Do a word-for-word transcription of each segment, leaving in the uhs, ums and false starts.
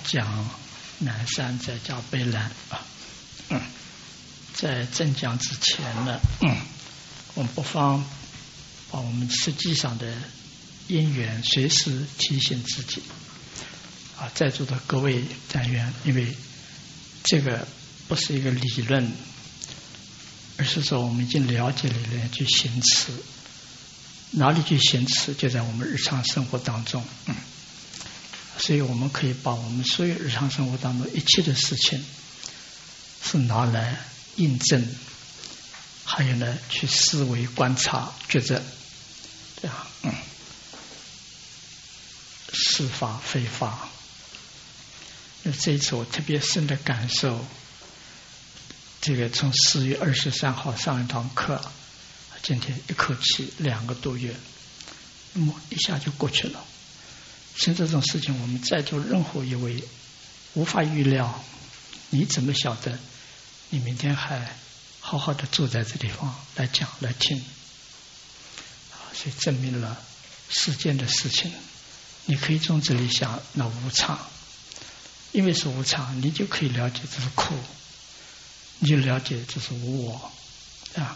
讲南山再加北兰啊。嗯，在正讲之前呢，嗯，我们不妨把我们实际上的因缘随时提醒自己啊，在座的各位但愿，因为这个不是一个理论，而是说我们已经了解理论去行持，哪里去行持，就在我们日常生活当中。嗯，所以我们可以把我们所有日常生活当中一切的事情是拿来印证，还有呢去思维观察觉着这样，嗯，是法非法。那这一次我特别深的感受，这个从四月二十三号上一堂课，今天一口气两个多月，那么一下就过去了。像这种事情，我们在座任何一位无法预料，你怎么晓得你明天还好好的坐在这地方来讲来听？所以证明了世间的事情，你可以从这里想那无常，因为是无常，你就可以了解这是苦，你就了解这是无我啊。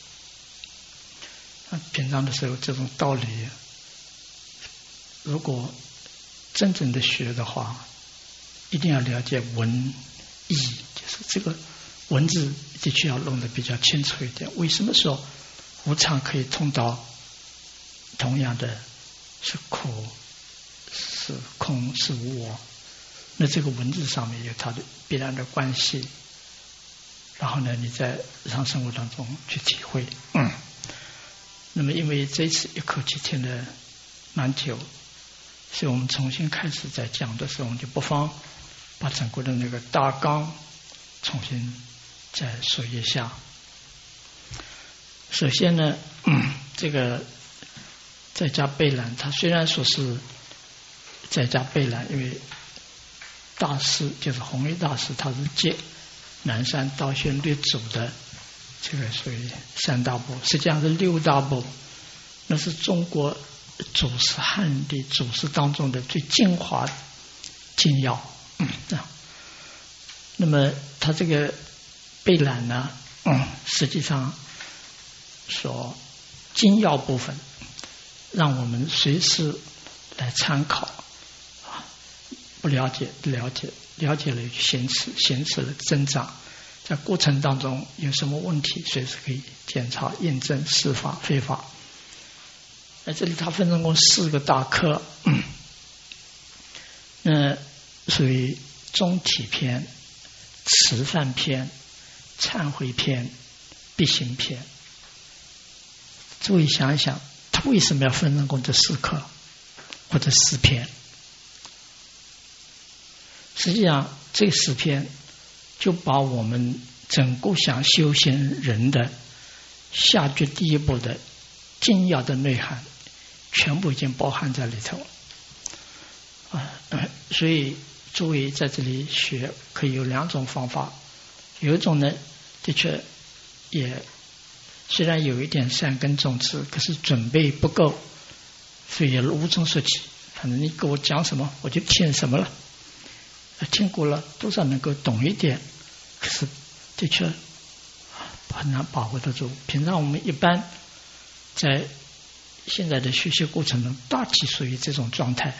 平常的时候这种道理，如果真正的学的话，一定要了解文义，就是这个文字的确要弄得比较清楚一点。为什么说无常可以通到同样的是苦是空是无我？那这个文字上面有它的必然的关系，然后呢你在日常生活当中去体会。嗯，那么因为这一次一口气听了蛮久，所以我们重新开始在讲的时候，我们就不妨把整个的那个大纲重新再说一下。首先呢，嗯，这个在家备览，它虽然说是在家备览，因为大师就是弘一大师，他是借南山道宣律祖的这个属于三大部，实际上是六大部，那是中国祖师汉地祖师当中的最精华精要。嗯，啊，那么他这个备览呢，嗯，实际上说精要部分，让我们随时来参考啊，不了解了解了解了行持，行持了增长，在过程当中有什么问题，随时可以检查验证是法非法。在这里它分成过四个大科，嗯，那属于中体篇、持犯篇、忏悔篇、必行篇。诸位想一想，他为什么要分成过这四科或者四篇？实际上这四篇就把我们整个想修行人的下决第一步的精要的内涵全部已经包含在里头啊。所以诸位在这里学可以有两种方法，有一种呢的确也虽然有一点善根种子，可是准备不够，所以也无从说起，反正你给我讲什么我就听什么了，听过了多少能够懂一点，可是的确很难把握得住。平常我们一般在现在的学习过程中大体属于这种状态。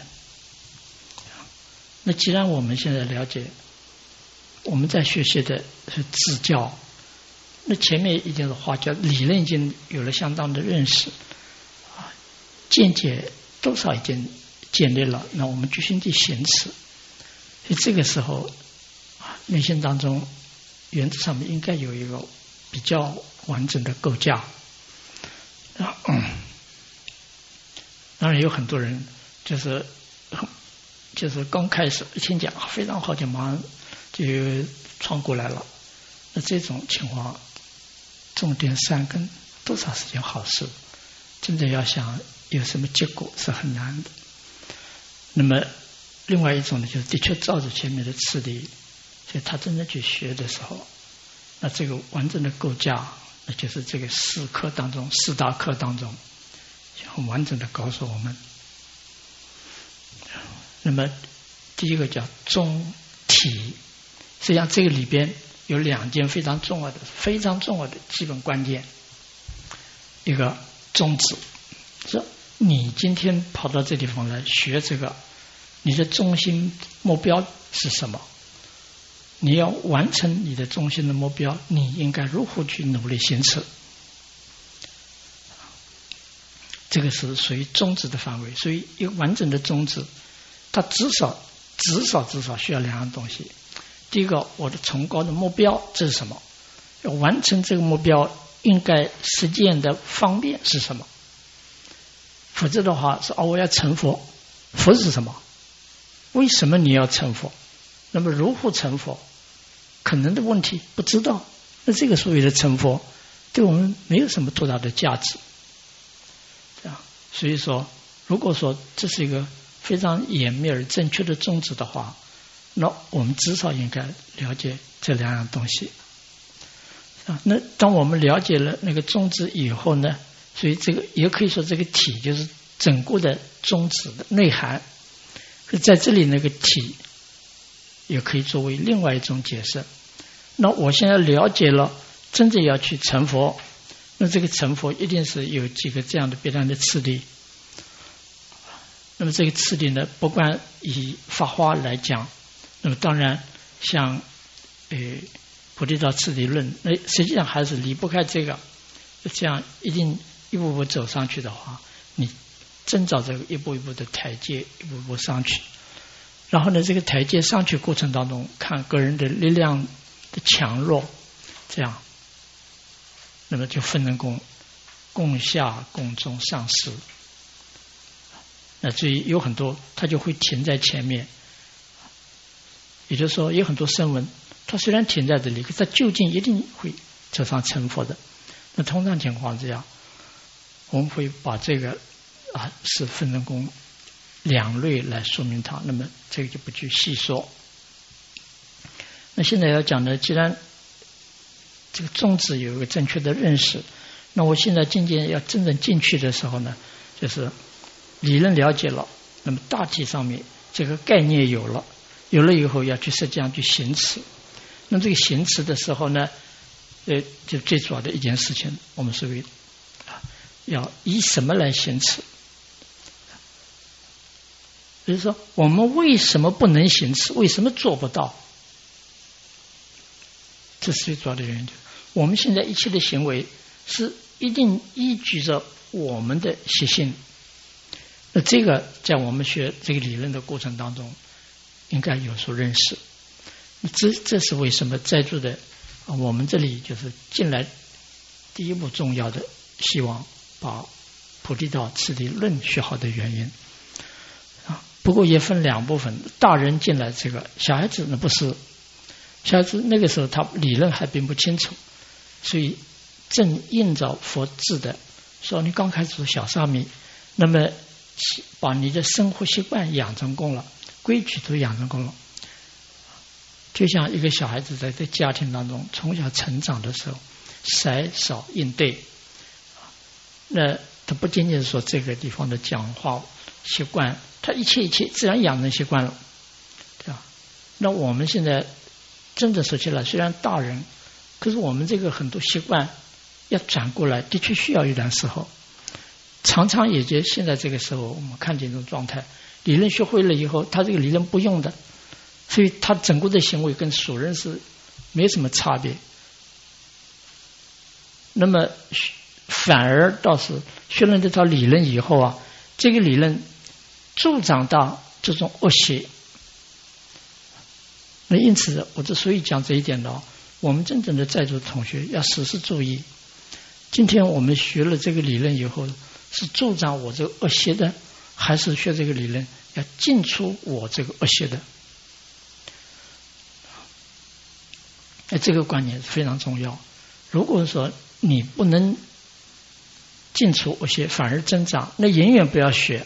那既然我们现在了解我们在学习的是自教，那前面已经是花教理论已经有了相当的认识啊，见解多少已经建立了，那我们就先去行持。所以这个时候啊，内心当中原则上面应该有一个比较完整的构架。啊嗯、当然有很多人就是就是刚开始一听讲非常好，就马上就闯过来了。那这种情况重点善根多少是件好事，真的要想有什么结果是很难的。那么另外一种呢，就是的确照着前面的次第，所以他真正去学的时候，那这个完整的构架，那就是这个四课当中四大课当中很完整的告诉我们。那么第一个叫宗体，实际上这个里边有两件非常重要的、非常重要的基本关键。一个宗旨，是你今天跑到这地方来学这个，你的中心目标是什么？你要完成你的中心的目标，你应该如何去努力行持？这个是属于宗旨的范围。所以一个完整的宗旨，它至少至少至少需要两样东西。第一个，我的崇高的目标这是什么？要完成这个目标应该实践的方便是什么？否则的话是哦，我要成佛，佛是什么？为什么你要成佛？那么如何成佛？可能的问题不知道，那这个所谓的成佛对我们没有什么多大的价值。这样，所以说如果说这是一个非常严密而正确的宗旨的话，那我们至少应该了解这两样东西啊。那当我们了解了那个宗旨以后呢，所以这个也可以说这个体就是整个的宗旨的内涵。在这里那个体也可以作为另外一种解释。那我现在了解了真正要去成佛，那这个成佛一定是有几个这样的必然的次第。那么这个次第呢，不管以法华来讲，那么当然像呃菩提道次第论，那实际上还是离不开这个。这样一定一步步走上去的话，你正照这个一步一步的台阶，一步步上去。然后呢，这个台阶上去过程当中，看个人的力量的强弱，这样，那么就分能供供下、供中、上师。那至于有很多，他就会停在前面。也就是说，有很多声闻，他虽然停在这里，可他究竟一定会走上成佛的。那通常情况这样，我们会把这个啊是分能供两类来说明它，那么这个就不去细说。那现在要讲的，既然这个宗旨有一个正确的认识，那我现在渐渐要真正进去的时候呢，就是理论了解了，那么大体上面这个概念有了，有了以后要去实际上去行持。那么这个行持的时候呢，呃，就最主要的一件事情，我们所谓啊，要以什么来行持？比如说，我们为什么不能行持？为什么做不到？这是最主要的原因。我们现在一切的行为是一定依据着我们的习性。那这个在我们学这个理论的过程当中，应该有所认识。这这是为什么在座的我们这里就是进来第一步重要的，希望把菩提道次第论学好的原因。不过也分两部分，大人进来这个，小孩子呢不是，小孩子那个时候他理论还并不清楚，所以正应照佛制的说，你刚开始小沙弥，那么把你的生活习惯养成功了，规矩都养成功了，就像一个小孩子在这家庭当中从小成长的时候，少少应对，那他不仅仅是说这个地方的讲话习惯，他一切一切自然养成习惯了，对吧？那我们现在真的说起来，虽然大人，可是我们这个很多习惯要转过来，的确需要一段时候。常常也就现在这个时候，我们看见这种状态，理论学会了以后，他这个理论不用的，所以他整个的行为跟属人是没什么差别。那么反而倒是学了这套理论以后啊，这个理论助长到这种恶习。那因此我之所以讲这一点呢，我们真正的在座的同学要时时注意，今天我们学了这个理论以后，是助长我这个恶习的，还是学这个理论要尽出我这个恶习的？那这个观念非常重要。如果说你不能尽出恶习，反而增长，那永远不要学。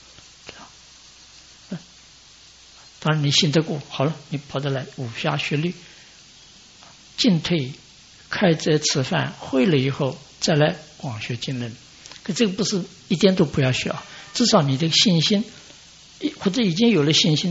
当然你信得过，好了，你跑得来武侠学律，进退开斋吃饭会了以后再来广学经论。可这个不是一点都不要学啊，至少你这个信心或者已经有了信心，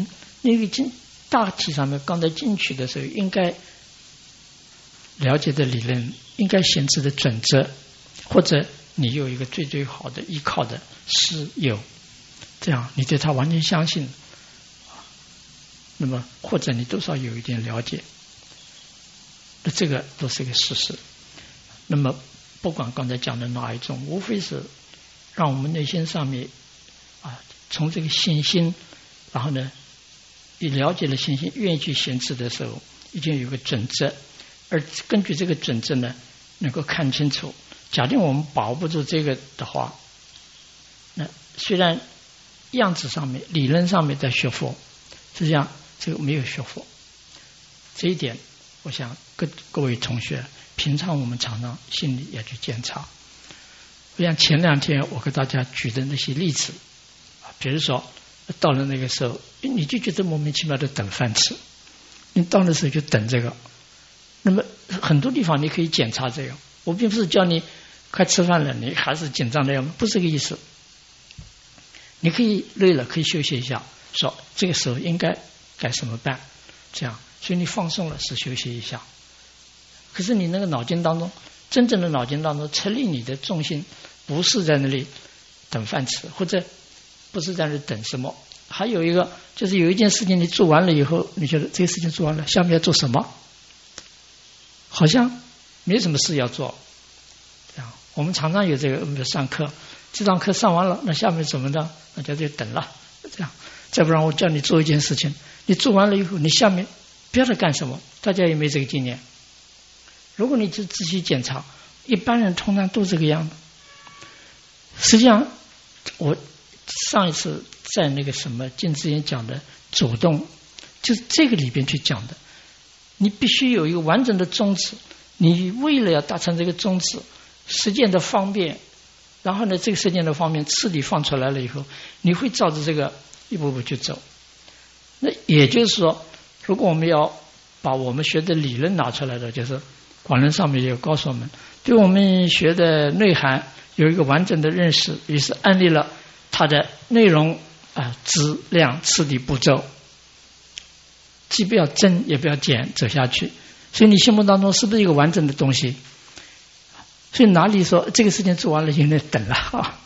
那个进大体上面刚才进去的时候，应该了解的理论，应该显示的准则，或者你有一个最最好的依靠的师友，这样你对他完全相信，那么或者你多少有一点了解，那这个都是一个事实。那么不管刚才讲的哪一种，无非是让我们内心上面啊，从这个信心，然后呢，你了解了信心，愿意去行持的时候，已经有个准则，而根据这个准则呢，能够看清楚。假定我们把握不住这个的话，那虽然样子上面、理论上面在学佛，实际上这个没有学佛。这一点，我想各各位同学，平常我们常常心里也去检查。像前两天我给大家举的那些例子，比如说到了那个时候，你就觉得莫名其妙的等饭吃，你到那时候就等这个。那么很多地方你可以检查这个，我并不是叫你快吃饭了，你还是紧张的样子，不是这个意思。你可以累了，可以休息一下，说这个时候应该该怎么办，这样，所以你放松了是休息一下。可是你那个脑筋当中，真正的脑筋当中，成立你的重心不是在那里等饭吃，或者不是在那里等什么。还有一个就是有一件事情你做完了以后，你觉得这个事情做完了，下面要做什么？好像没什么事要做。这样，我们常常有这个，我们上课，这堂课上完了，那下面怎么的？那就就等了。这样，再不然我叫你做一件事情，你做完了以后，你下面不要再干什么？大家有没有这个经验？如果你就仔细检查，一般人通常都这个样子。实际上，我上一次在那个什么金智妍讲的主动，就是这个里边去讲的。你必须有一个完整的宗旨，你为了要达成这个宗旨，实践的方便，然后呢，这个实践的方面次第放出来了以后，你会照着这个一步步去走。那也就是说，如果我们要把我们学的理论拿出来的，就是广论上面也有告诉我们，对我们学的内涵有一个完整的认识，于是安立了它的内容啊、质量、次第步骤，既不要增也不要减，走下去。所以你心目当中是不是一个完整的东西？所以哪里说这个事情做完了就能等了啊？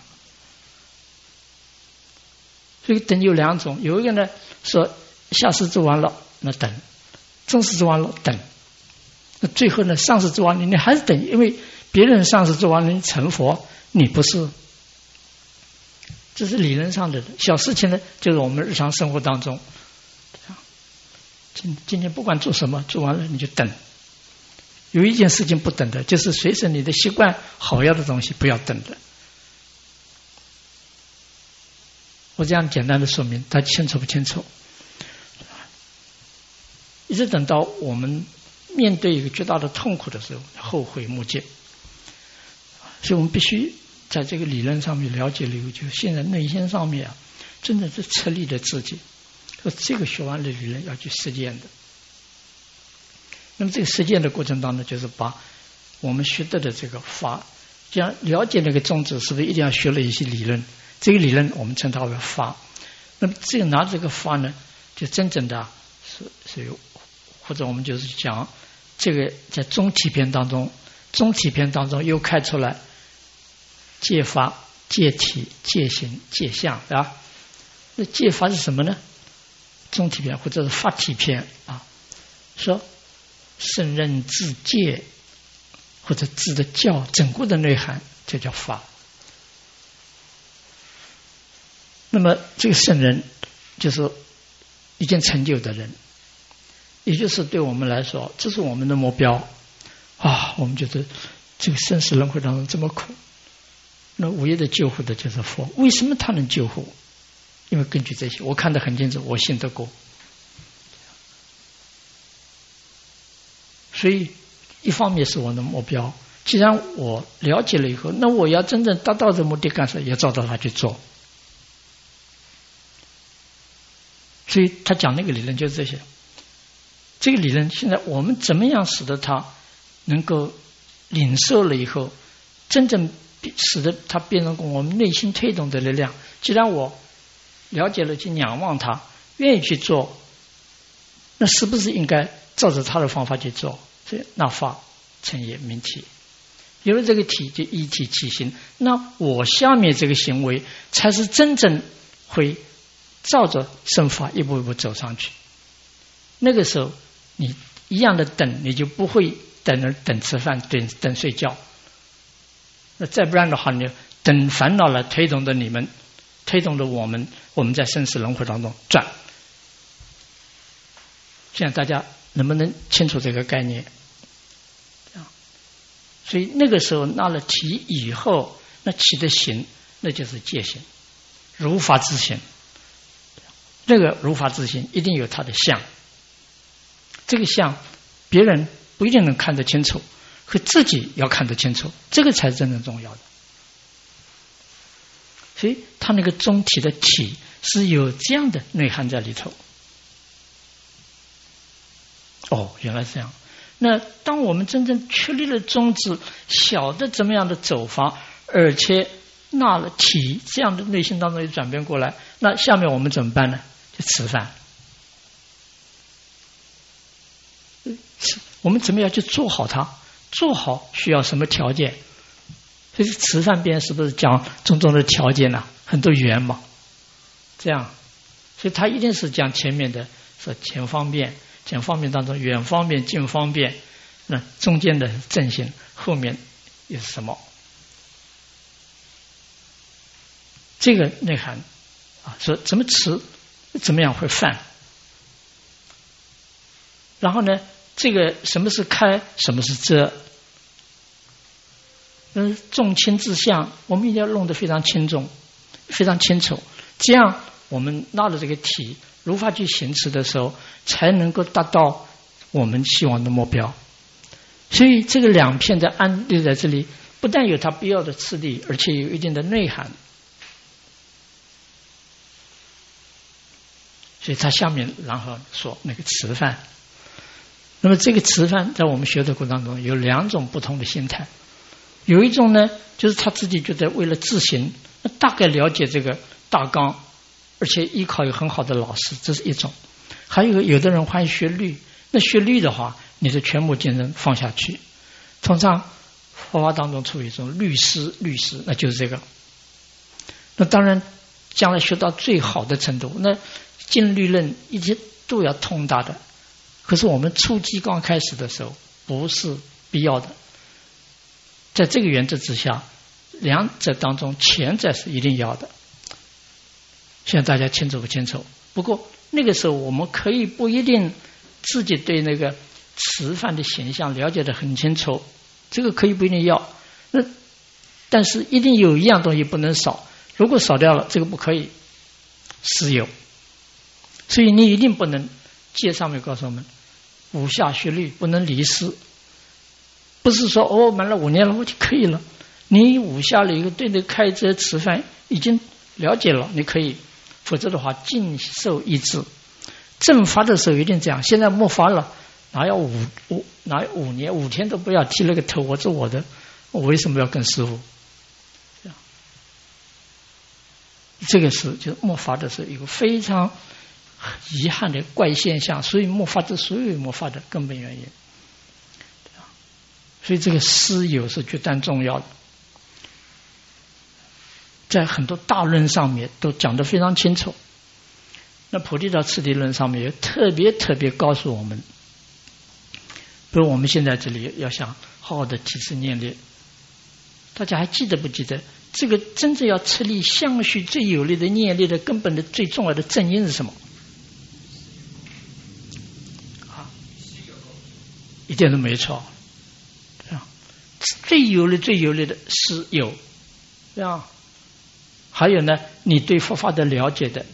所以等有两种，有一个呢说下士做完了那等，中士做完了等，那最后呢上士做完了你还是等，因为别人上士做完了你成佛，你不是。这是理论上的。小事情呢就是我们日常生活当中，今今天不管做什么，做完了你就等。有一件事情不等的，就是随着你的习惯好要的东西不要等的。我这样简单的说明，大家清楚不清楚？一直等到我们面对一个巨大的痛苦的时候，后悔莫及。所以我们必须在这个理论上面了解了以后，就现在内心上面啊，真的是彻立了自己。说这个学完了理论要去实践的。那么这个实践的过程当中，就是把我们学得的这个法，这样了解那个宗旨，是不是一定要学了一些理论？这个理论我们称它为法。那么这个拿这个法呢，就真正的是是有，或者我们就是讲这个在中体篇当中，中体篇当中又开出来戒法、戒体、戒行、戒相，对吧？那戒法是什么呢？中体篇或者是法体篇啊，说圣人自戒或者自的教整个的内涵，这叫法。那么这个圣人就是已经成就的人，也就是对我们来说，这是我们的目标啊！我们觉得这个生死轮回当中这么苦，那唯一的救护的就是佛。为什么他能救护？因为根据这些，我看得很清楚，我信得过。所以一方面是我的目标，既然我了解了以后，那我要真正达到这目的干什么？也照到他去做。所以他讲那个理论就是这些。这个理论现在我们怎么样使得他能够领受了以后，真正使得它变成我们内心推动的力量。既然我了解了去仰望它，愿意去做， 那是不是应该照着他的方法去做？所以那法成也明体。有了这个体，就一体起行。那我下面这个行为才是真正会照着身法一步一步走上去。那个时候你一样的等，你就不会等着等吃饭，等等睡觉。那再不然的话，你等烦恼来推动着你们，推动着我们，我们在生死轮回当中转。现在大家能不能清楚这个概念？所以那个时候拿了体以后，那起的行，那就是戒行，如法自行。这个如法自行一定有它的相，这个相别人不一定能看得清楚，可自己要看得清楚，这个才是真正重要的。所以他那个中体的体是有这样的内涵在里头。哦，原来是这样。那当我们真正确立了宗旨，晓得怎么样的走法，而且纳了体，这样的内心当中也转变过来，那下面我们怎么办呢？就吃饭。我们怎么样去做好它？做好需要什么条件？所以吃饭边是不是讲种种的条件呢、啊？很多缘嘛，这样，所以他一定是讲前面的说前方便。前方面当中，远方便、近方便，那中间的正行，后面又是什么？这个内涵啊，说怎么吃，怎么样会犯？然后呢，这个什么是开，什么是遮？嗯，重轻之相，我们一定要弄得非常轻重，非常清楚，这样我们拿了这个体。如法去行持的时候，才能够达到我们希望的目标。所以这个两片的安立在这里，不但有它必要的次第，而且有一定的内涵。所以它下面然后说那个吃饭。那么这个吃饭在我们学的过程当中有两种不同的心态。有一种呢，就是他自己觉得为了自行，大概了解这个大纲。而且依靠有很好的老师，这是一种。还有有的人欢喜学律，那学律的话，你的全部精神放下去。通常佛法当中出一种律师，律师那就是这个。那当然，将来学到最好的程度，那经律论一切都要通达的。可是我们初级刚开始的时候，不是必要的。在这个原则之下，两者当中前者是一定要的。现在大家清楚不清楚？不过那个时候我们可以不一定自己对那个吃饭的形象了解得很清楚，这个可以不一定要。那但是一定有一样东西不能少，如果少掉了，这个不可以私有。所以你一定不能，戒上面告诉我们，五下学律不能离师，不是说哦满了五年了我就可以了。你五下了一个对那开遮吃饭已经了解了，你可以。否则的话，尽受一致。正法的时候一定这样。现在没法了，哪要五五哪有五年五天都不要剃了个头，我做我的，我为什么要跟师父？这个是就是没法的时候一个非常遗憾的怪现象，所以没法的所有没法的根本原因。所以这个师友是绝对重要的。在很多大论上面都讲得非常清楚。那菩提道次第论上面也特别特别告诉我们，比如我们现在这里要想好好的提示念力，大家还记得不记得这个真正要彻立相续最有力的念力的根本的最重要的正因是什么？啊，一点都没错。这样最有力最有力的是有，这样。还有呢，你对佛法的了解的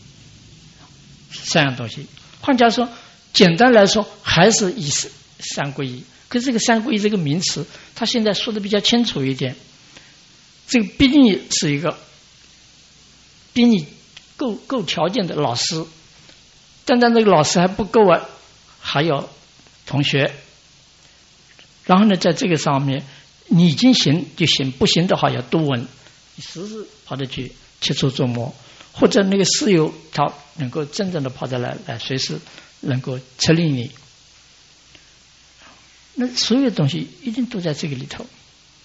三样东西。换句话说，简单来说，还是以三皈依。可是这个三皈依这个名词，他现在说的比较清楚一点。这个毕竟是一个比你够够条件的老师，单单这个老师还不够啊，还有同学。然后呢，在这个上面，你已经行就行，不行的话要多问。你时时跑得去切磋琢磨，或者那个师友他能够真正的跑得来来随时能够策令你。那所有东西一定都在这个里头。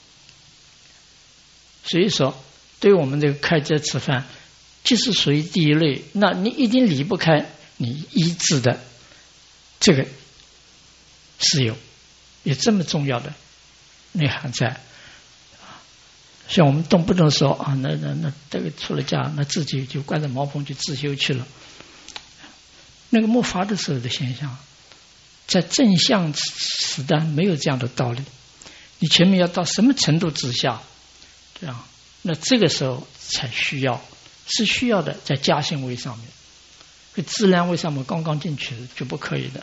所以说，对我们这个开斋吃饭，就是属于第一类，那你一定离不开你医治的这个是有有这么重要的内涵在。像我们动不动说啊，那那那这个出了家，那自己就关在茅棚去自修去了。那个末法的时候的现象，在正向时代没有这样的道理。你前面要到什么程度之下，这样，那这个时候才需要，是需要的，在家行位上面，在自然位上面刚刚进去就不可以的。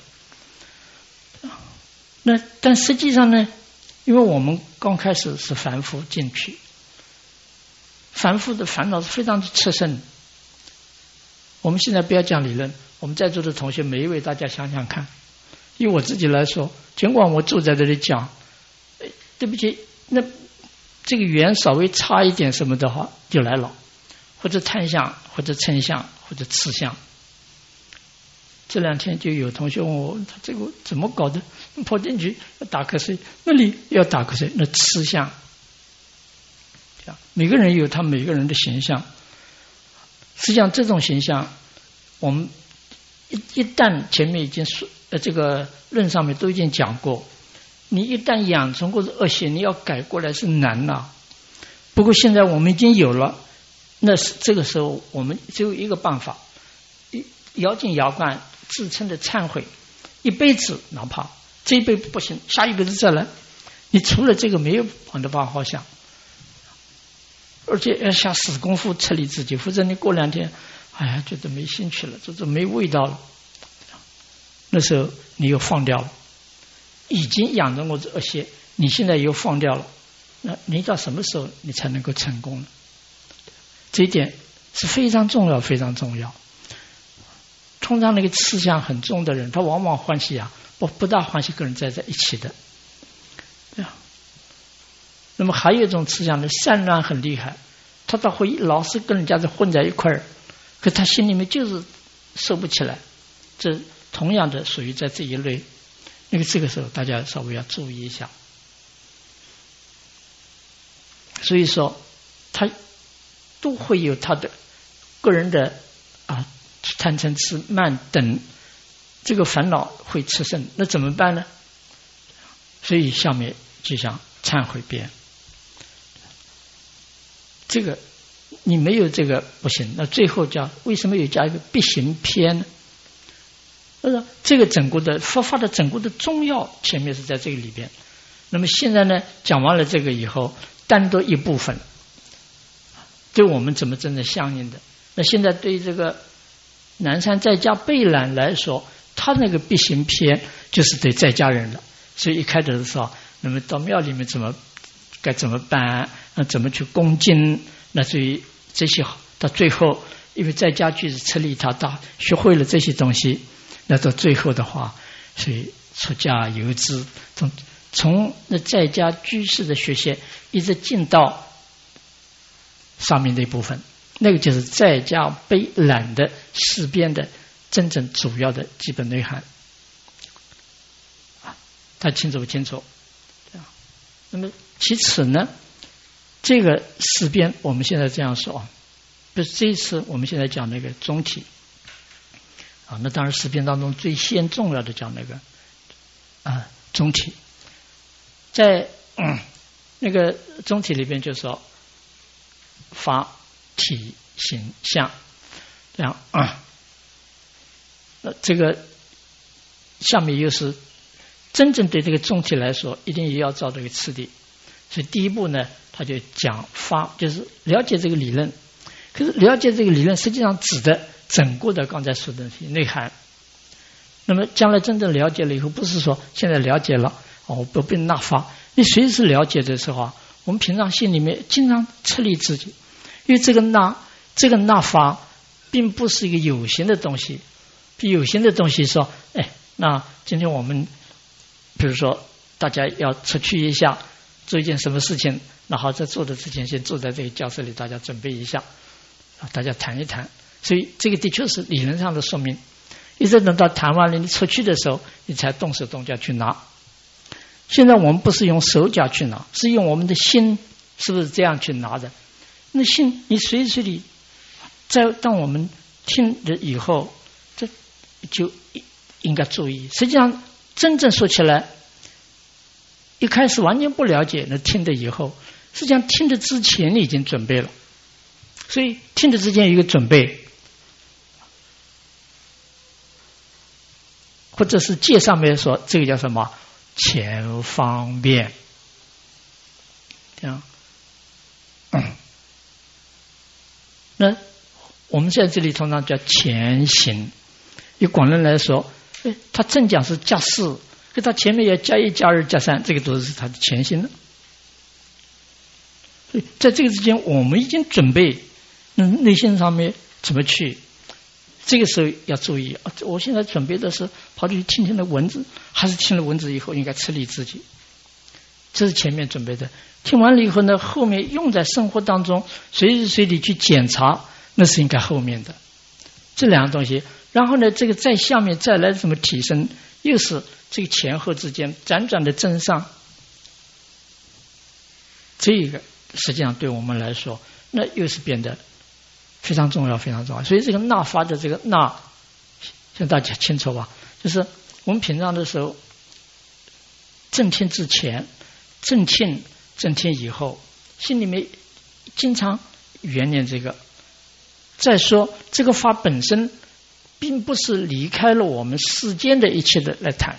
那但实际上呢，因为我们刚开始是凡夫进去，凡夫的烦恼是非常的炽盛。我们现在不要讲理论，我们在座的同学每一位，大家想想看，以我自己来说，尽管我坐在这里讲，对不起，那这个语言稍微差一点什么的话就来了，或者贪相，或者嗔相，或者痴相。这两天就有同学问我，他这个怎么搞的？跑进去要打瞌睡，那里要打瞌睡，那痴相。每个人有他每个人的形象，实际上这种形象，我们一一旦前面已经说呃这个论上面都已经讲过，你一旦养成过的恶习，你要改过来是难呐。不过现在我们已经有了，那是这个时候我们只有一个办法，咬紧牙关，自称的忏悔，一辈子，哪怕这一辈子不行，下一辈子再来，你除了这个没有别的办法想。而且要下死功夫撤离自己，否则你过两天，哎呀，觉得没兴趣了，这这没味道了。那时候你又放掉了，已经养成过这恶习，你现在又放掉了，那你到什么时候你才能够成功呢？这一点是非常重要，非常重要。通常那个思想很重的人，他往往欢喜啊，不不大欢喜跟人在在一起的。对啊。那么还有一种思想呢，散乱很厉害，他倒会老是跟人家在混在一块儿，可他心里面就是收不起来。这同样的属于在这一类，那个这个时候大家稍微要注意一下。所以说，他都会有他的个人的啊贪嗔痴慢等这个烦恼会炽盛，那怎么办呢？所以下面就想忏悔辩。这个你没有这个不行，那最后叫为什么有加一个必行篇呢？就是这个整个的佛法的整个的重要前面是在这个里边。那么现在呢，讲完了这个以后，单独一部分对我们怎么真的相应的。那现在对这个南山在家备览来说，他那个必行篇就是对在家人了。所以一开始的时候，那么到庙里面怎么该怎么办？那怎么去恭敬？那至于这些，到最后，因为在家居士吃力他大，学会了这些东西，那到最后的话，所以出家游资，从从那在家居士的学习，一直进到上面的一部分，那个就是在家备览的四边的真正主要的基本内涵。啊，大家清楚不清楚？那么其次呢，这个四边我们现在这样说，不是这一次我们现在讲那个总体啊，那当然四边当中最先重要的讲那个啊总体，在、嗯、那个总体里边就说法体形象这样啊，那这个下面又是真正对这个总体来说，一定也要照这个次第。所以第一步呢，他就讲法，就是了解这个理论。可是了解这个理论，实际上指的整个的刚才说的内涵。那么将来真正了解了以后，不是说现在了解了哦，不被纳法。你随时了解的时候啊，我们平常心里面经常测力自己，因为这个纳这个纳法并不是一个有形的东西。有形的东西说，哎，那今天我们比如说大家要出去一下，做一件什么事情，那好，在做的之前先坐在这个教室里，大家准备一下，大家谈一谈。所以这个的确是理论上的说明， 一直等到谈完了你出去的时候，你才动手动脚去拿。现在我们不是用手脚去拿，是用我们的心，是不是这样去拿的？那心你随时随地，在当我们听了以后，这就应该注意。实际上真正说起来，一开始完全不了解，那听的以后，实际上听的之前你已经准备了，所以听的之前有一个准备，或者是戒上面说这个叫什么前方便，这样。嗯，那我们在这里通常叫前行。以广人来说，他正讲是加四，给他前面要加一加二加三，这个都是他的前行的。所以在这个之间，我们已经准备，那内心上面怎么去？这个时候要注意，我现在准备的是跑去听听的文字，还是听了文字以后应该处理自己？这是前面准备的。听完了以后呢，后面用在生活当中，随时随地去检查，那是应该后面的。这两个东西，然后呢，这个在下面再来怎么提升，又是这个前后之间辗转的增上。这个实际上对我们来说，那又是变得非常重要，非常重要。所以这个纳发的这个纳，像大家清楚吧？就是我们平常的时候，正听之前，正听正听以后，心里面经常缘念这个。再说这个法本身并不是离开了我们世间的一切的来谈，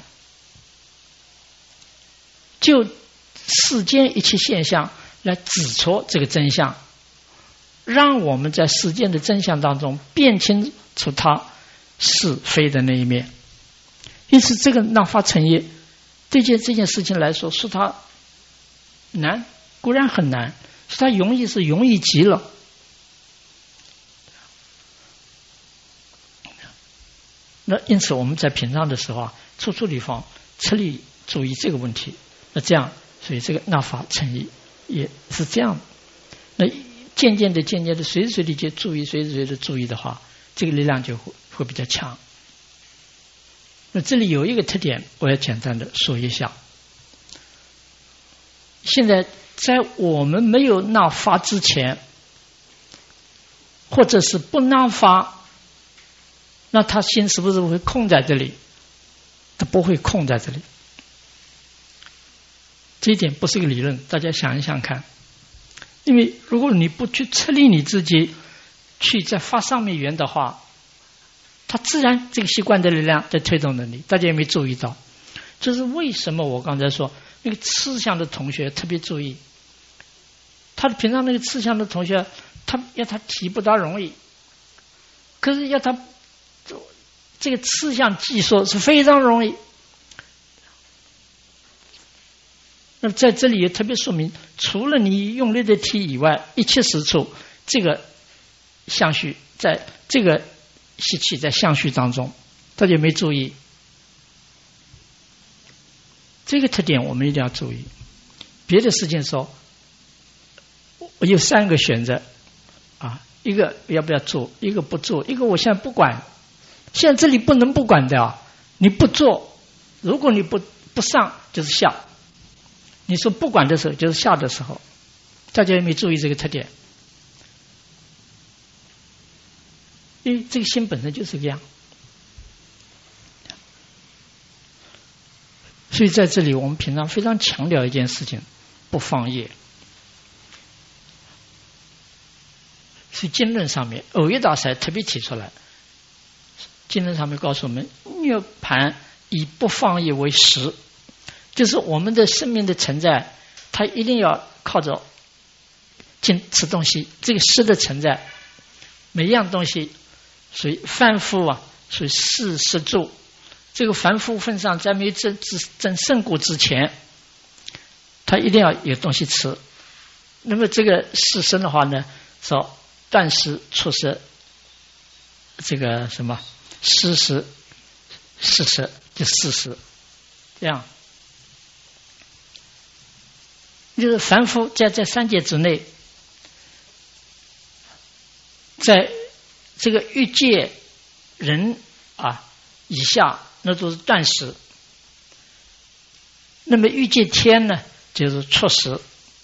就世间一切现象来指出这个真相，让我们在世间的真相当中辨清楚它是非的那一面。因此这个纳发成业对这这件事情来说，说它难固然很难，说它容易是容易极了。那因此我们在平常的时候啊，处处地方特力注意这个问题。那这样，所以这个纳法成意也是这样的。那渐渐的、渐渐的，随时随地去注意，随时随地注意的话，这个力量就会会比较强。那这里有一个特点，我要简单的说一下。现在在我们没有纳法之前，或者是不纳法，那他心是不是会空在这里？他不会空在这里。这一点不是个理论，大家想一想看。因为如果你不去策立你自己，去在法上面缘的话，他自然这个习惯的力量在推动着你。大家有没有注意到？这是为什么我刚才说那个吃相的同学特别注意。他平常那个吃相的同学，他要他提不大容易，可是要他这个吃相技术是非常容易。那在这里也特别说明，除了你用力的提以外，一切时处这个相续，在这个吸气在相续当中，大家有没有注意？这个特点我们一定要注意。别的事情说，我有三个选择啊，一个要不要做，一个不做，一个我现在不管。现在这里不能不管的啊，你不做，如果你不不上就是下。你说不管的时候就是下的时候，大家有没有注意这个特点？因为这个心本身就是这样，所以在这里我们平常非常强调一件事情：不放业。所以经论上面，偶益大师特别提出来，经论上面告诉我们，涅槃以不放业为实。就是我们的生命的存在，它一定要靠着进吃东西，这个食的存在，每一样东西属于凡夫啊，属于事实住。这个凡夫份上，在没证证圣果之前，他一定要有东西吃。那么这个事生的话呢，说断食、出食，这个什么施食、事食就事食，这样。就是凡夫在这三界之内，在这个欲界人啊以下那都是断食。那么欲界天呢，就是初食。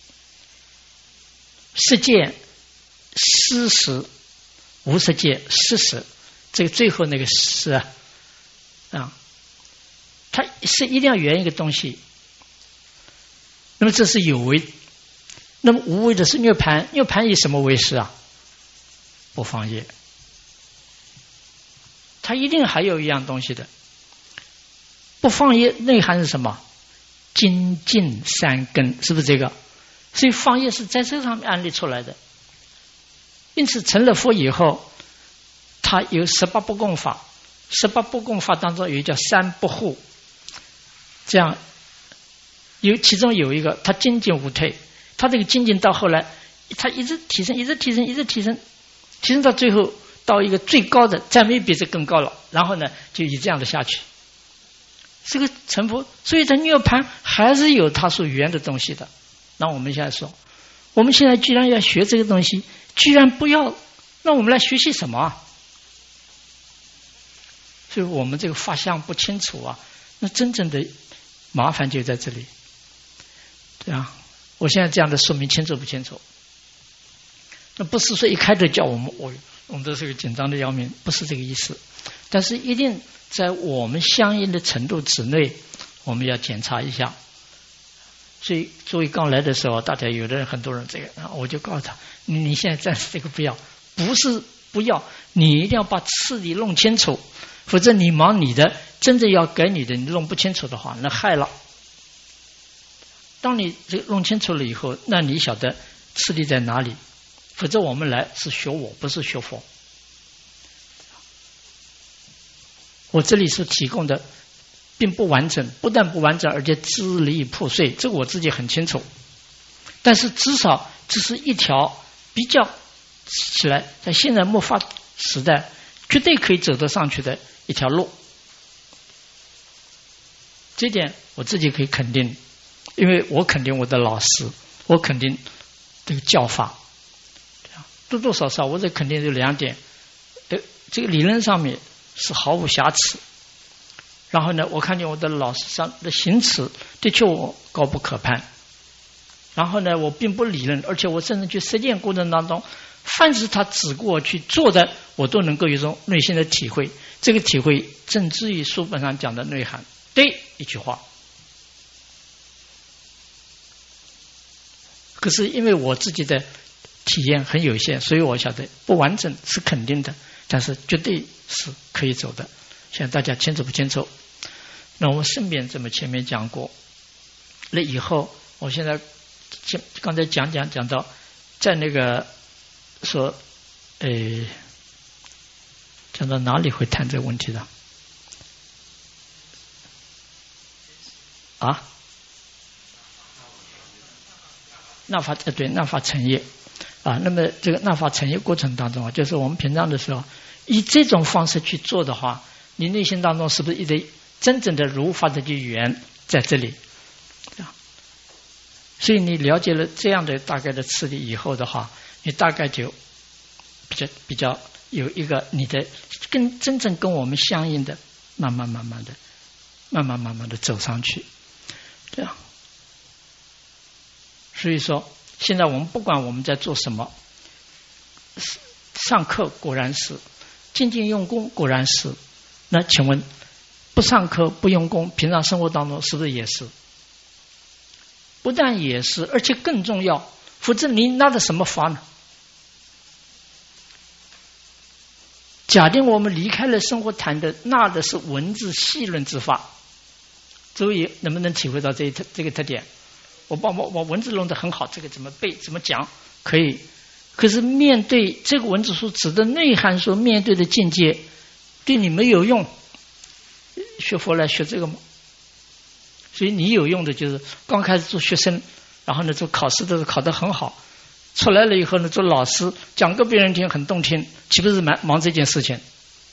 十界施食，无色界施食，这个最后那个施啊，啊，它是一定要圆一个东西。那么这是有为，那么无为的是涅盘，涅盘以什么为施啊？不放业，它一定还有一样东西的。不放业内涵是什么？精进三根，是不是这个？所以放业是在这上面安立出来的。因此成了佛以后，他有十八不共法，十八不共法当中有一叫三不护，这样有其中有一个他精进无退，他这个精进到后来他一直提升，一直提升，一直提升，提升到最后到一个最高的，再没比这更高了，然后呢就以这样的下去，这个成佛。所以在涅盘还是有它所缘的东西的。那我们现在说，我们现在居然要学这个东西，居然不要，那我们来学习什么啊？所以我们这个法相不清楚啊，那真正的麻烦就在这里。对啊，我现在这样的说明清楚不清楚？那不是说一开头叫我们，我我们都是个紧张的要命，不是这个意思。但是一定在我们相应的程度之内，我们要检查一下。所以作为刚来的时候，大家有的人很多人这个，然后我就告诉他，你你现在暂时这个不要，不是不要，你一定要把次第弄清楚，否则你忙你的，真正要给你的你弄不清楚的话，那害了。当你这个弄清楚了以后，那你晓得次第在哪里，否则我们来是学我，不是学佛。我这里是提供的并不完整，不但不完整，而且支离破碎，这个我自己很清楚。但是至少这是一条比较起来，在现在末法时代绝对可以走得上去的一条路。这点我自己可以肯定，因为我肯定我的老师，我肯定这个教法，多多少少我这肯定有两点，呃，这个理论上面是毫无瑕疵。然后呢，我看见我的老师上的行持的确我高不可攀。然后呢，我并不理论，而且我甚至去实践过程当中，凡是他指过我去做的，我都能够有一种内心的体会。这个体会正至于书本上讲的内涵。对，一句话。可是因为我自己的体验很有限，所以我晓得不完整是肯定的，但是绝对是可以走的。现在大家清楚不清楚？那我们顺便这么前面讲过，那以后我现在刚才讲讲讲到，在那个说，呃，讲到哪里会谈这个问题的？啊？纳法呃对纳法成业啊，那么这个纳法成业过程当中啊，就是我们平常的时候，以这种方式去做的话，你内心当中是不是一得真正的如法的去缘在这里？所以你了解了这样的大概的次第以后的话，你大概就比较比较有一个你的跟真正跟我们相应的，慢慢慢慢的，慢慢慢慢的走上去，这样。所以说，现在我们不管我们在做什么，上课果然是，精进用功果然是，那请问，不上课不用功，平常生活当中是不是也是？不但也是，而且更重要。否则你拿的什么法呢？假定我们离开了生活谈的，那的是文字细论之法。诸位能不能体会到这一特这个特点？我把我我文字弄得很好，这个怎么背怎么讲可以，可是面对这个文字所指的内涵所面对的境界，对你没有用。学佛来学这个吗？所以你有用的就是刚开始做学生，然后呢做考试的时候考得很好，出来了以后呢做老师讲给别人听很动听，岂不是忙忙这件事情？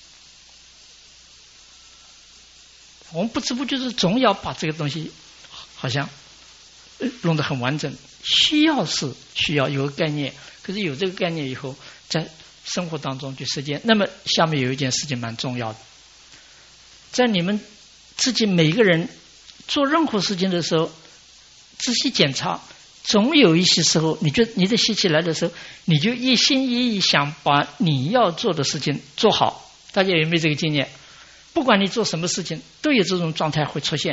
我们不知不觉是总要把这个东西好像弄得很完整，需要是需要有个概念，可是有这个概念以后，在生活当中去实践。那么下面有一件事情蛮重要的， 在你们自己每个人做任何事情的时候，仔细检查，总有一些时候，你就你的习气来的时候，你就一心一意想把你要做的事情做好。大家有没有这个经验？不管你做什么事情，都有这种状态会出现。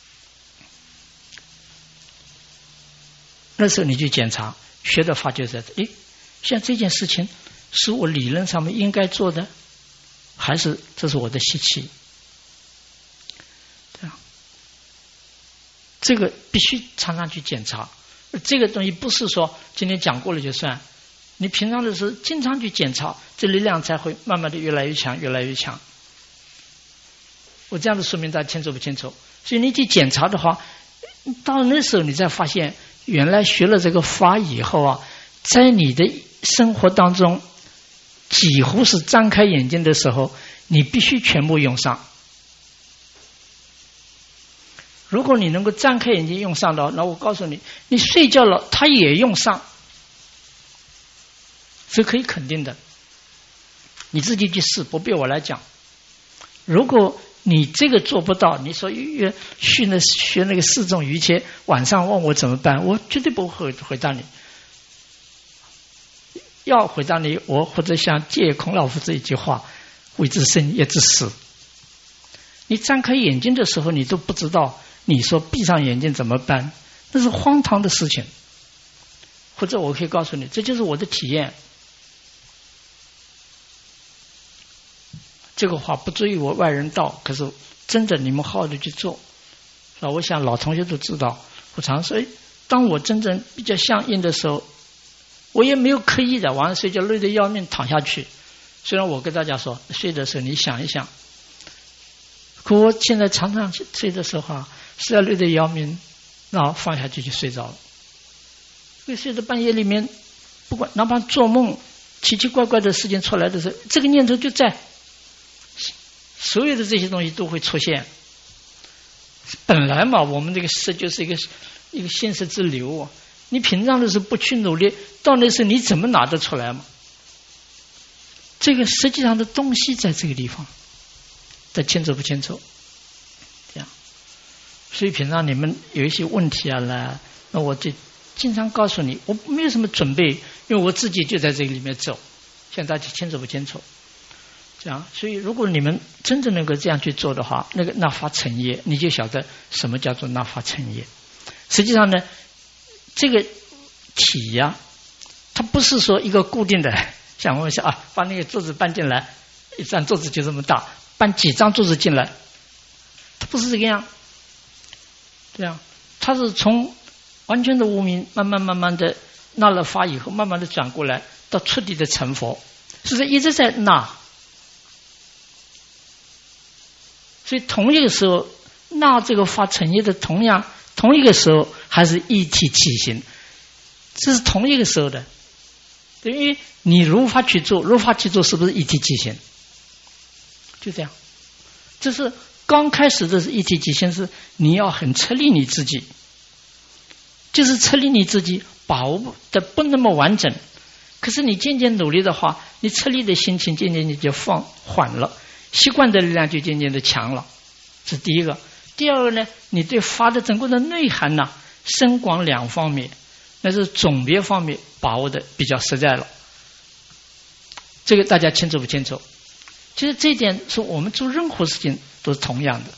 那时候你就检查，学的发觉在这，诶，像这件事情是我理论上面应该做的，还是这是我的习气？这样，这个必须常常去检查。这个东西不是说今天讲过了就算，你平常的时候经常去检查，这力量才会慢慢的越来越强，越来越强。我这样子说明大家清楚不清楚？所以你去检查的话，到那时候你才发现，原来学了这个法以后啊，在你的生活当中，几乎是张开眼睛的时候，你必须全部用上。如果你能够张开眼睛用上的，那我告诉你，你睡觉了，它也用上，是可以肯定的。你自己去试，不必我来讲。如果你这个做不到，你说学那学那个四种瑜伽，晚上问我怎么办，我绝对不会回答你。要回答你，我或者像借孔老夫这一句话：“未知生，也知死。”你张开眼睛的时候，你都不知道。你说闭上眼睛怎么办？那是荒唐的事情。或者我可以告诉你，这就是我的体验。这个话不足以我外人道，可是真的你们好好的去做。那我想老同学都知道，我常说，当我真正比较相应的时候，我也没有刻意的晚上睡觉累得要命躺下去。虽然我跟大家说，睡的时候你想一想，可我现在常常睡的时候啊，实在累得要命，然后放下去就睡着了。会睡到半夜里面，不管哪怕做梦奇奇怪怪的事情出来的时候，这个念头就在，所有的这些东西都会出现。本来嘛，我们这个事就是一个一个现实之流啊。你平常的时候不去努力，到那时候你怎么拿得出来嘛？这个实际上的东西在这个地方，大家清楚不清楚？这样，所以平常你们有一些问题啊来，那我就经常告诉你，我没有什么准备，因为我自己就在这个里面走。现在大家清楚不清楚？这样，所以如果你们真正能够这样去做的话，那个那发成业，你就晓得什么叫做那发成业。实际上呢，这个体呀、啊，它不是说一个固定的，像我们想啊，把那个桌子搬进来，一张桌子就这么大，搬几张桌子进来，它不是这个样。这样，它是从完全的无明，慢慢慢慢的纳了法以后，慢慢的转过来到彻底的成佛，是一直在纳。所以同一个时候，纳这个法成业的同样同一个时候还是一体起行，这是同一个时候的。因为你如法去做，如法去做是不是一体起行？就这样，这是刚开始的是一体起行，是你要很彻立你自己，就是彻立你自己，把握的不那么完整。可是你渐渐努力的话，你彻立的心情渐渐你就放缓了。习惯的力量就渐渐的强了，这是第一个。第二个呢，你对法的整个的内涵呢、啊，深广两方面，那是总别方面把握的比较实在了。这个大家清楚不清楚？其实这一点是我们做任何事情都是同样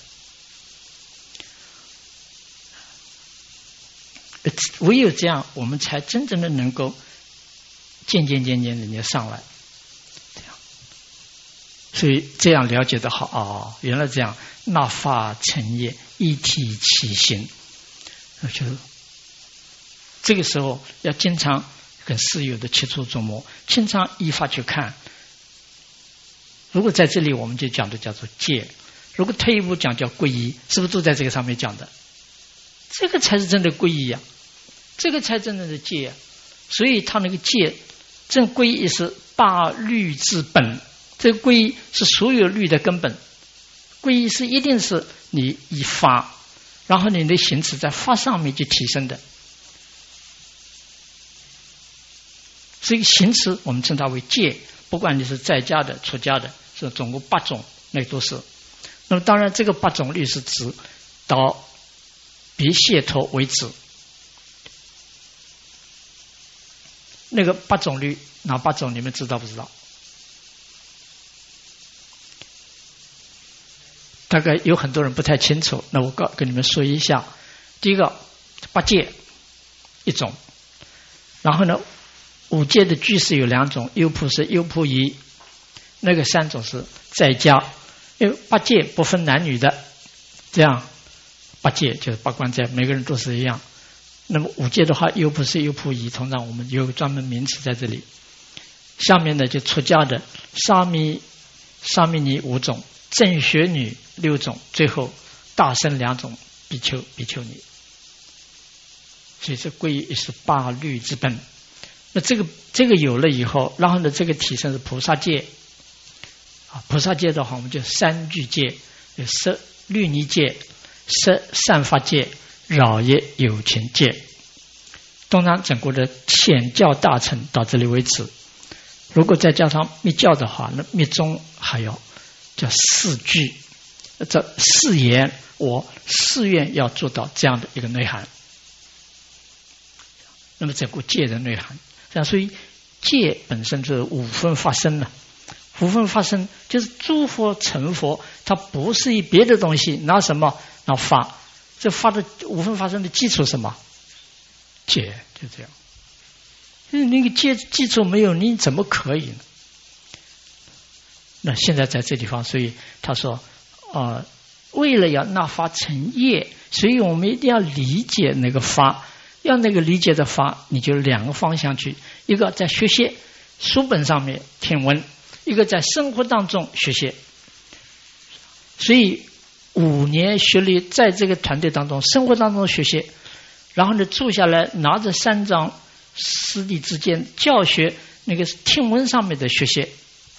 的。唯有这样，我们才真正的能够渐渐渐渐的上来。所以这样了解的好哦，原来这样，那法成业，一体起行。就这个时候要经常跟室友的切磋琢磨，经常依法去看。如果在这里我们就讲的叫做戒，如果退一步讲叫皈依，是不是都在这个上面讲的？这个才是真的皈依呀、啊，这个才真正的戒呀、啊。所以他那个戒，正皈依是八律之本。这个皈依是所有律的根本，皈依是一定是你以法，然后你的行持在法上面去提升的。这个行持我们称它为戒，不管你是在家的、出家的，是总共八种，那都是。 那么当然这个八种律是指到别解脱为止。那个八种律哪八种你们知道不知道？大概有很多人不太清楚，那我告跟你们说一下。第一个八戒一种，然后呢五戒的居士有两种，优婆塞、优婆夷，那个三种是在家。因为八戒不分男女的，这样八戒就是八关斋，每个人都是一样。那么五戒的话，优婆塞、优婆夷，通常我们有专门名词在这里。下面呢就出家的沙弥、沙弥尼五种，正学女六种，最后大僧两种，比丘、比丘尼。所以这皈依是八律之本。那这个这个有了以后，然后呢这个提升是菩萨戒啊，菩萨戒的话我们就三具戒，有摄律尼戒、摄善法戒、扰业有情戒。东南整个的显教大乘到这里为止。如果再加上密教的话，那密宗还有叫四句，这誓言我誓愿要做到这样的一个内涵。那么整个戒的内涵，这样所以戒本身就是五分发生了。五分发生就是诸佛成佛，它不是以别的东西拿什么拿法，这法的五分发生的基础是什么？戒，就这样。那个戒基础没有，你怎么可以呢？那现在在这地方，所以他说呃，为了要纳法成业，所以我们一定要理解那个法。要那个理解的法，你就两个方向去，一个在学习书本上面听闻，一个在生活当中学习。所以五年学历在这个团队当中生活当中学习，然后呢住下来拿着三章师弟之间教学那个听闻上面的学习。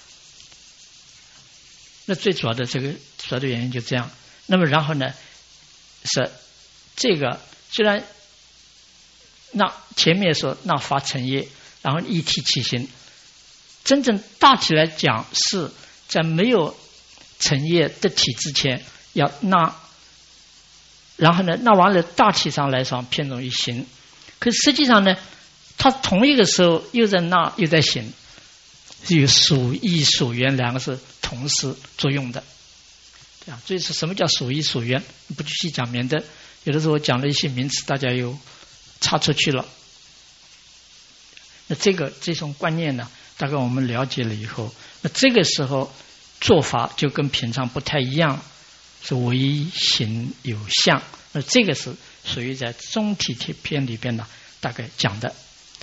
那最主要的这个主要的原因就这样。那么然后呢是这个虽然那前面说那法成业，然后一体起行，真正大体来讲是在没有成业得体之前要纳，然后呢纳完了大体上来说偏重于行，可实际上呢它同一个时候又在纳又在行，是有属意属缘两个是同时作用的。这样，所以是什么叫属意属缘不去细讲，免得有的时候讲了一些名词大家又插出去了。那这个这种观念呢，大概我们了解了以后，那这个时候做法就跟平常不太一样，是唯行有相。那这个是属于在中体篇里边呢大概讲的。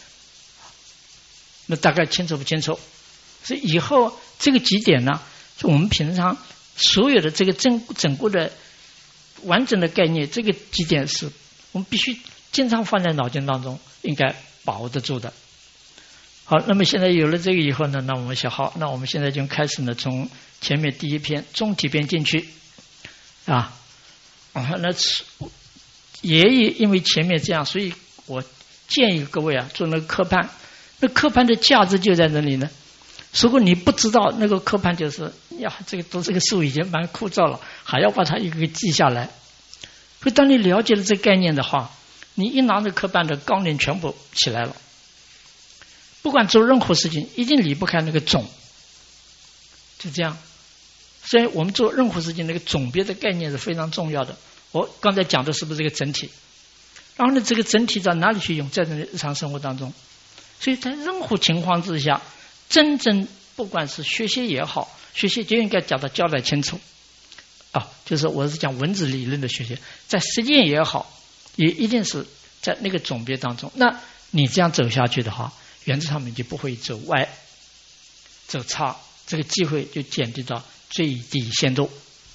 那大概清楚不清楚？所以以后这个几点呢，是我们平常所有的这个整整个的完整的概念，这个几点是我们必须经常放在脑筋当中，应该把握得住的。好，那么现在有了这个以后呢，那我们想好，那我们现在就开始呢，从前面第一篇中体篇进去啊。啊，那也因为前面这样，所以我建议各位啊，做那个科判。那科判的价值就在那里呢。如果你不知道那个科判，就是呀，这个读这个书已经蛮枯燥了，还要把它一个个记下来。所以当你了解了这个概念的话，你一拿着科判的纲领全部起来了。不管做任何事情，一定离不开那个总，就这样。所以我们做任何事情，那个总别的概念是非常重要的。我刚才讲的是不是这个整体？然后呢，这个整体在哪里去用？在日常生活当中。所以在任何情况之下，真正不管是学习也好，学习就应该讲的交代清楚啊。就是我是讲文字理论的学习，在实践也好，也一定是在那个总别当中。那你这样走下去的话，原则上面就不会走歪走差，这个机会就减低到最低限度。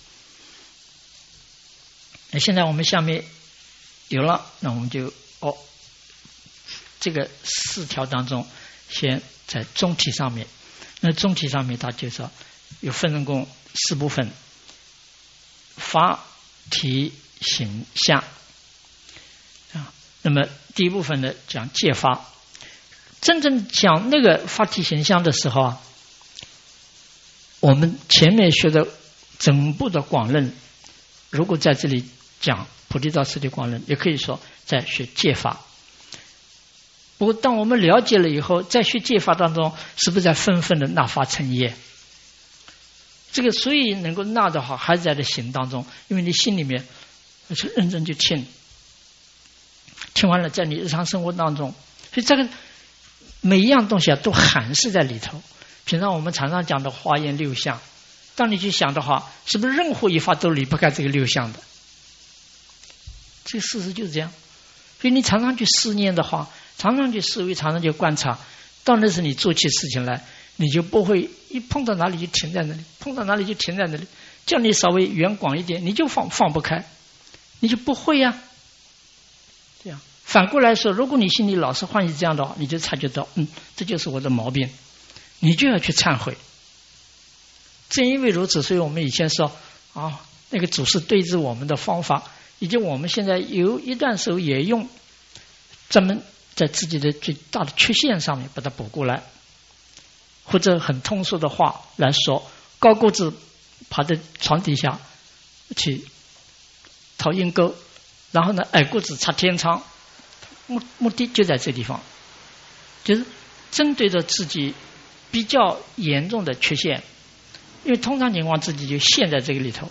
那现在我们下面有了，那我们就哦，这个四条当中，先在中体上面。那中体上面它就说有分成共四部分：法、体、行、相啊。那么第一部分呢讲戒法。真正讲那个法体行相的时候啊，我们前面学的整部的广论，如果在这里讲菩提道次第广论，也可以说在学戒法。不过当我们了解了以后，在学戒法当中，是不是在纷纷的纳发成业？这个所以能够纳的话，还是在这行当中，因为你心里面是认真去听，听完了在你日常生活当中，所以这个每一样东西啊都含释在里头。平常我们常常讲的华严六相，当你去想的话，是不是任何一法都离不开这个六相的？这个事实就是这样。所以你常常去思念的话，常常去思维，常常去观察，到那时你做起事情来，你就不会一碰到哪里就停在那里，碰到哪里就停在那里。叫你稍微远广一点，你就放放不开，你就不会呀、啊。这样反过来说，如果你心里老是欢喜这样的话，你就察觉到，嗯，这就是我的毛病，你就要去忏悔。正因为如此，所以我们以前说啊，那个祖师对治我们的方法，以及我们现在有一段时候也用，专门在自己的最大的缺陷上面把它补过来，或者很通俗的话来说，高个子爬在床底下去掏阴沟，然后呢矮个子插天窗，目目的就在这地方，就是针对着自己比较严重的缺陷，因为通常情况自己就陷在这个里头。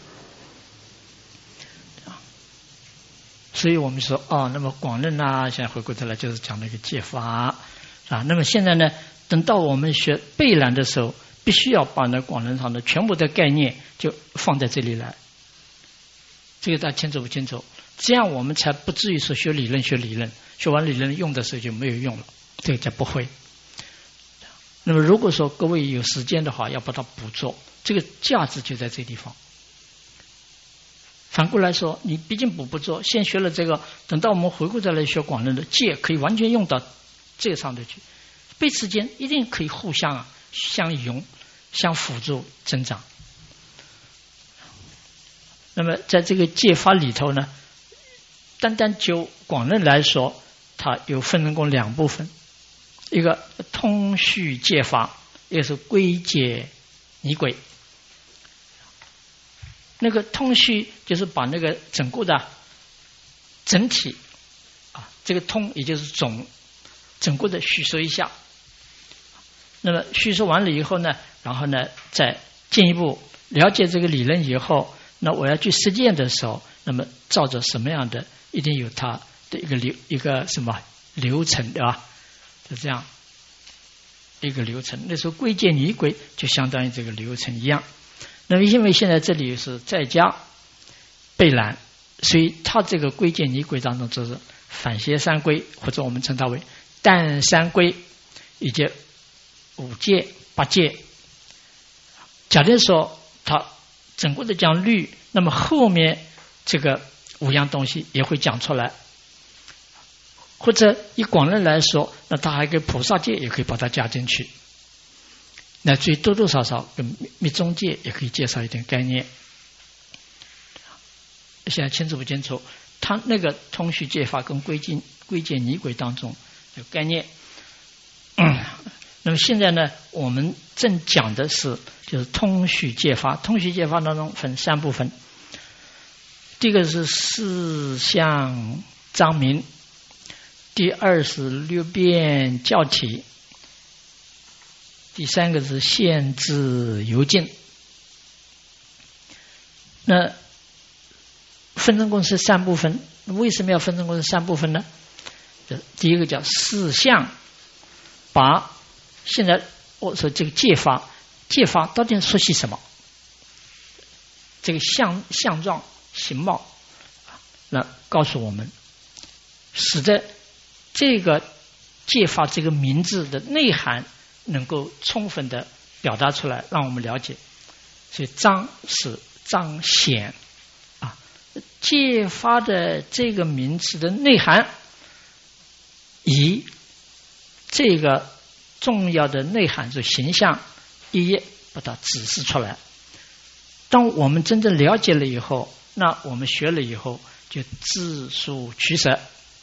所以我们说哦，那么广论啊，现在回过头来就是讲那个戒法啊。那么现在呢，等到我们学备览的时候，必须要把那广论上的全部的概念就放在这里来。这个大家清楚不清楚？这样我们才不至于说学理论学理论，学完理论用的时候就没有用了，这个叫不会。那么如果说各位有时间的话，要把它补做，这个价值就在这地方。反过来说，你毕竟补不做，先学了这个，等到我们回过头来学广论的戒，可以完全用到这个上头去。彼此间一定可以互相啊相融、相辅助增长。那么在这个戒法里头呢，单单就广论来说，它有分成共两部分，一个通序戒法，一个是归戒拟轨。那个通序就是把那个整个的整体啊，这个通也就是总整个的叙述一下。那么叙述完了以后呢，然后呢再进一步了解这个理论以后，那我要去实践的时候，那么照着什么样的，一定有它的一个流一个什么流程，对吧？就这样一个流程。那时候归戒拟轨就相当于这个流程一样。那么因为现在这里是在家备览，所以它这个归戒拟轨当中就是反邪三归，或者我们称它为淡三归，以及五戒八戒。假定说它整个的讲律，那么后面这个五样东西也会讲出来，或者以广论来说，那它还可以菩萨戒也可以把它加进去。那最多多少少跟密宗戒也可以介绍一点概念。现在清楚不清楚？他那个通序戒法跟归戒归戒拟轨当中有概念。嗯，那么现在呢，我们正讲的是就是通序戒法。通序戒法当中分三部分，第一个是四相章明，第二是六辩教体，第三个是限制由禁。那分成共是三部分，为什么要分成共是三部分呢？第一个叫四相，把现在我说这个戒法，戒法到底说些什么？这个相相状形貌，那告诉我们，使得这个戒法这个名字的内涵能够充分的表达出来，让我们了解。所以彰是彰显啊，戒法的这个名词的内涵，以这个重要的内涵的形象一一把它指示出来。当我们真正了解了以后，那我们学了以后就自述取舍。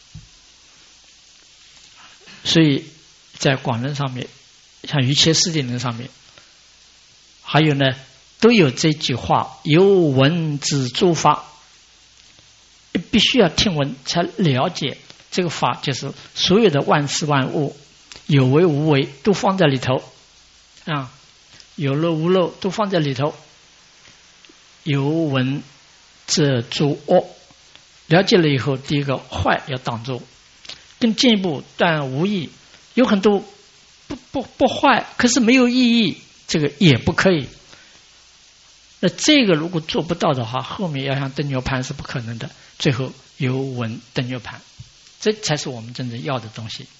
所以在广论上面，像瑜伽师地论上面，还有呢都有这句话：有闻之诸法，必须要听闻才了解这个法，就是所有的万事万物，有为无为都放在里头啊，有漏无漏都放在里头。有闻这诸恶，了解了以后，第一个坏要挡住，更进一步，但无益，有很多不不不坏，可是没有意义，这个也不可以。那这个如果做不到的话，后面要像登涅盘是不可能的。最后有闻登涅盘，这才是我们真正要的东西。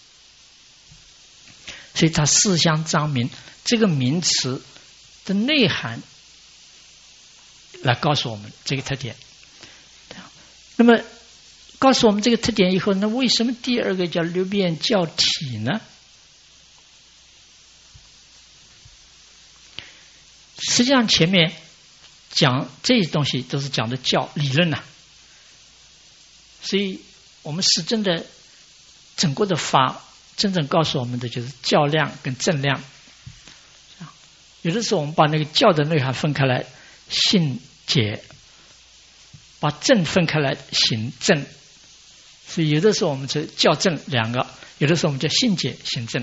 所以它四相彰明这个名词的内涵来告诉我们这个特点。那么告诉我们这个特点以后，那为什么第二个叫流变教体呢？实际上前面讲这些东西都是讲的教理论啊，所以我们实证的整个的法真正告诉我们的就是教量跟正量。有的时候我们把那个教的内涵分开来，信解，把正分开来，行正。所以有的时候我们是教正两个，有的时候我们叫信解行正。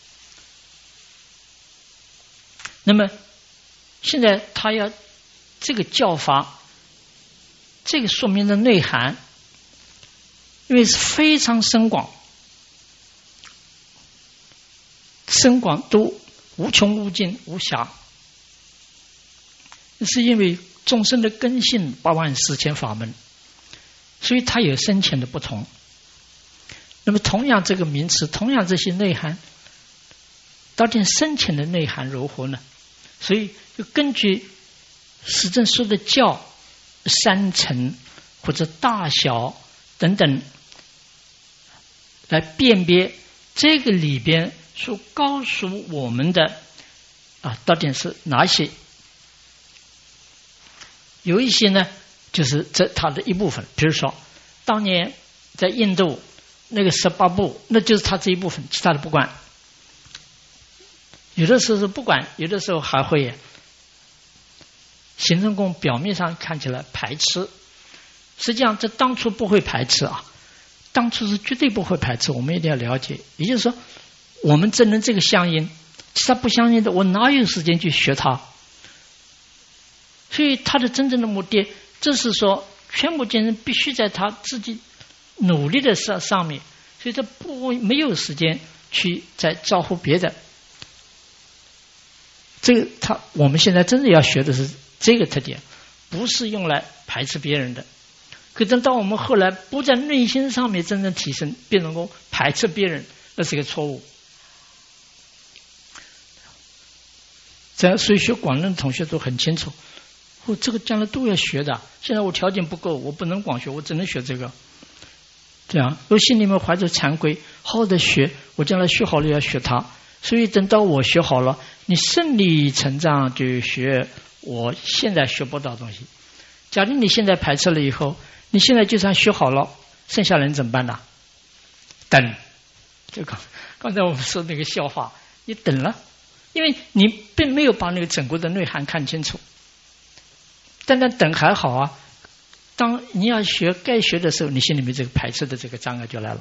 那么现在他要这个教法，这个说明的内涵，因为是非常深广，深广都无穷无尽无暇，是因为众生的根性八万四千法门，所以它有深浅的不同。那么同样这个名词，同样这些内涵，到底深浅的内涵如何呢？所以就根据实证说的教三层或者大小等等来辨别这个里边所告诉我们的啊，到底是哪些？有一些呢，就是这它的一部分。比如说，当年在印度那个十八部，那就是它这一部分，其他的不管。有的时候是不管，有的时候还会行政宫表面上看起来排斥，实际上这当初不会排斥啊，当初是绝对不会排斥。我们一定要了解，也就是说，我们证人这个相应，其他不相应的，我哪有时间去学它？所以他的真正的目的，就是说全部精神必须在他自己努力的上上面，所以他不没有时间去再招呼别的。这个他我们现在真的要学的是这个特点，不是用来排斥别人的。可等到我们后来不在内心上面真正提升，变成功排斥别人，那是个错误。这所以学广论的同学都很清楚，我这个将来都要学的。现在我条件不够，我不能光学，我只能学这个。这样，我心里面怀着惭愧，好好的学，我将来学好了要学它。所以等到我学好了，你顺理成章就学我现在学不到的东西。假如你现在排斥了以后，你现在就算学好了，剩下人怎么办呢？等。就刚刚才我们说那个笑话，你等了，因为你并没有把那个整个的内涵看清楚。但但等还好啊，当你要学该学的时候，你心里面这个排斥的这个障碍就来了。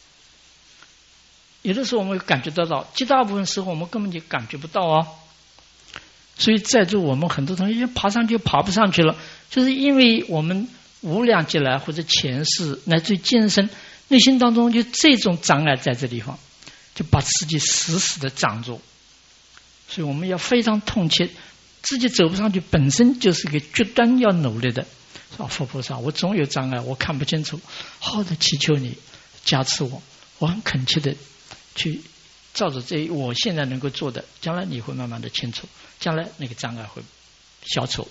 有的时候我们感觉得到，极大部分时候我们根本就感觉不到啊。所以在座我们很多同学爬上去爬不上去了，就是因为我们无量劫来或者前世乃至今生内心当中就这种障碍在这地方，就把自己死死的掌住。所以我们要非常痛切，自己走不上去本身就是一个决断要努力的。说佛菩萨，我总有障碍，我看不清楚，好好的祈求你加持我，我很恳切的去照着这我现在能够做的，将来你会慢慢的清楚，将来那个障碍会消除。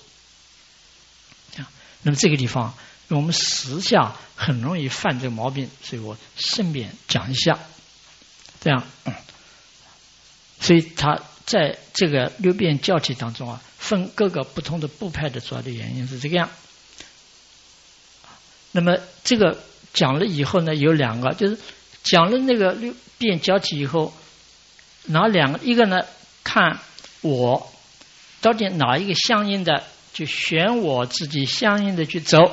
那么这个地方我们时下很容易犯这个毛病，所以我顺便讲一下。这样，嗯、所以他在这个六变教体当中啊，分各个不同的部派的主要的原因是这个样。那么这个讲了以后呢，有两个，就是讲了那个六变教体以后，哪两个？一个呢，看我到底哪一个相应的，就选我自己相应的去走。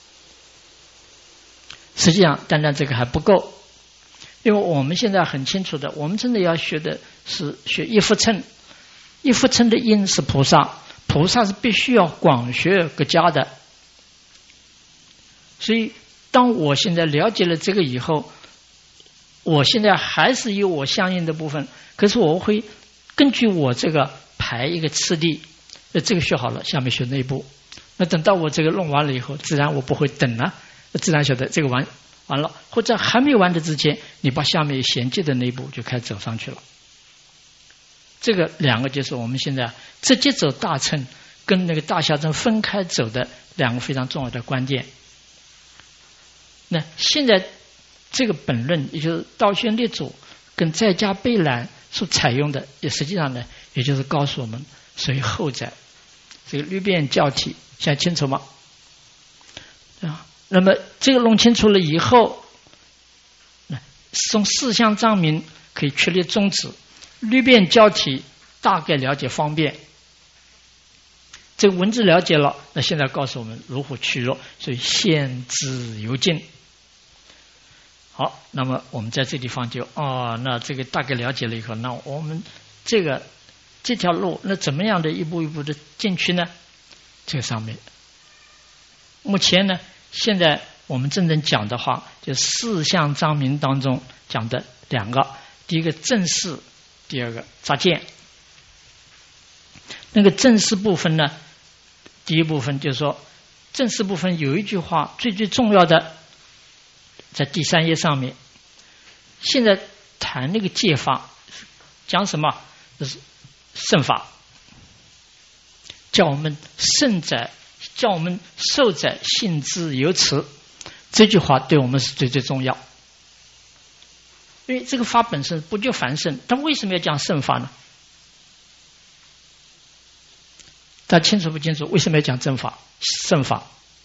实际上，单单这个还不够，因为我们现在很清楚的，我们真的要学的是学一佛乘，一佛乘的因是菩萨，菩萨是必须要广学各家的。所以，当我现在了解了这个以后，我现在还是有我相应的部分，可是我会根据我这个排一个次第，那这个学好了，下面学那一步。那等到我这个弄完了以后，自然我不会等了，自然晓得这个完完了，或者还没完的之前，你把下面衔接的那一步就开始走上去了。这个两个就是我们现在直接走大乘跟那个大小乘分开走的两个非常重要的关键。那现在这个本论，也就是道宣列祖跟在家备览所采用的，也实际上呢，也就是告诉我们属于后载这个律变教体，现在清楚吗？啊，那么这个弄清楚了以后，从四项藏名可以确立宗旨，律变教体大概了解方便，这个文字了解了，那现在告诉我们如何去弱，所以限制由尽。好，那么我们在这地方就哦，那这个大概了解了以后，那我们这个这条路，那怎么样的一步一步的进去呢？这个上面，目前呢，现在我们真正讲的话，就四项藏名当中讲的两个，第一个正式，第二个扎见。那个正式部分呢，第一部分就是说，正式部分有一句话最最重要的，在第三页上面。现在谈那个戒法，讲什么？就是圣法，叫我们圣者，叫我们受者信之由此。这句话对我们是最最重要，因为这个法本身不就凡圣，但为什么要讲圣法呢？大家清楚不清楚？为什么要讲正法、圣法？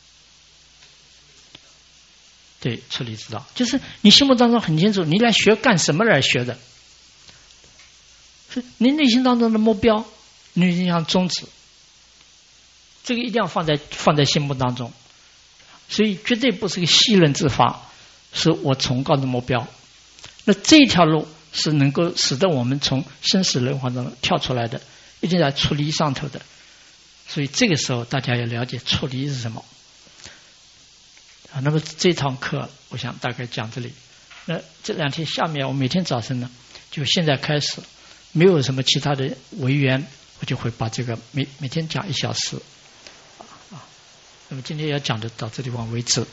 对，处理之道，就是你心目当中很清楚，你来学干什么来学的？是你内心当中的目标，你内心上宗旨，这个一定要放在放在心目当中。所以绝对不是个戏论之法，是我崇高的目标。那这条路是能够使得我们从生死轮回当中跳出来的，一定在出离上头的。所以这个时候大家要了解出离是什么啊。那么这堂课我想大概讲这里。那这两天下面我每天早晨呢，就现在开始没有什么其他的违缘，我就会把这个每每天讲一小时啊。那么今天要讲的到这地方为止。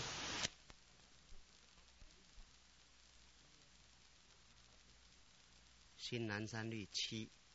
新南山律七。